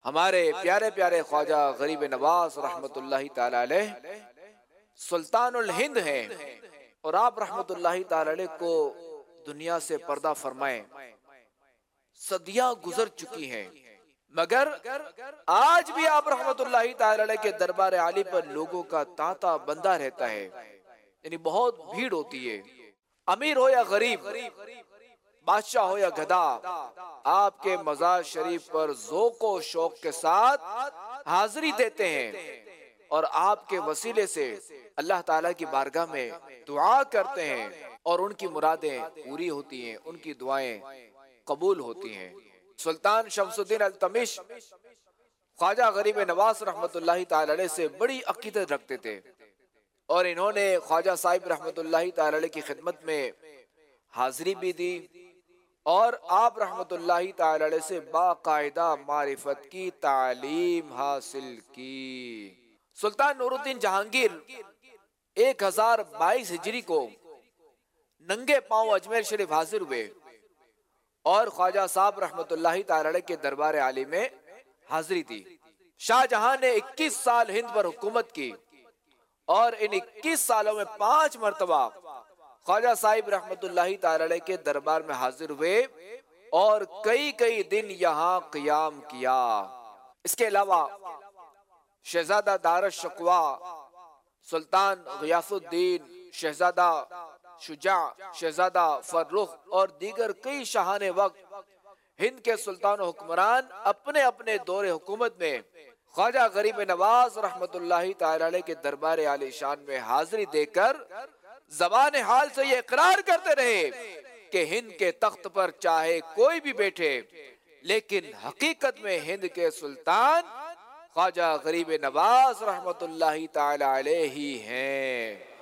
हमारे प्यारे प्यारे ख्वाजा गरीब नवाज रहमतुल्लाहि ताला अलैह सुल्तानुल हिंद हैं और आप रहमतुल्लाहि ताला अलैह को दुनिया से पर्दा फरमाए सदियां गुजर चुकी हैं, मगर आज भी आप रहमतुल्लाहि ताला अलैह के दरबार आली पर लोगों का तांता बंदा रहता है, यानी बहुत भीड़ होती है। अमीर हो या गरीब, बादशाह हो या गधा, आपके मज़ार शरीफ पर ज़ौक़ व शौक के साथ हाजिरी देते हैं और आपके वसीले से अल्लाह ताला की बारगाह में दुआ करते हैं और उनकी मुरादें पूरी होती हैं, उनकी दुआएं कबूल होती हैं। सुल्तान शमसुद्दीन अल्तमिश ख्वाजा गरीब नवाज रहमतुल्लाहि ताला अलैह से बड़ी अकीदत रखते थे और इन्होंने ख्वाजा साहिब रहमतुल्लाहि ताला अलैह की खिदमत में हाजिरी भी दी और आप रहमतुल्लाहि ताला अलैह से बाकायदा मारिफत की तालीम हासिल की। सुल्तान नूरुद्दीन जहांगीर 1022 हिजरी को नंगे पांव अजमेर शरीफ हाजिर हुए और ख्वाजा साहब रहमतुल्लाहि ताला अलैह के दरबार आली में हाजिरी दी। शाहजहां ने 21 साल हिंद पर हुकूमत की और इन 21 सालों में 5 मरतबा ख्वाजा साहिब रहमतुल्लाहि ताला अलैह के दरबार में हाजिर हुए और कई कई दिन यहाँ क़ियाम किया। इसके अलावा शहजादा दारुश शक़वा, सुल्तान ग़ियासुद्दीन, शहजादा शुजा, शहजादा फर्रुख और दीगर कई शाहाने वक्त हिंद के सुल्तान हुक्मरान अपने अपने दौरे हुकूमत में ख्वाजा गरीब नवाज रहमतुल्लाहि ताला अलैह के दरबार आलीशान में हाजिरी देकर ज़बान हाल से ये इकरार करते रहे कि हिंद के तख्त पर चाहे कोई भी बैठे, लेकिन हकीकत में हिंद के सुल्तान ख्वाजा गरीब नवाज रहमतुल्लाहि ताला अलैह ही हैं।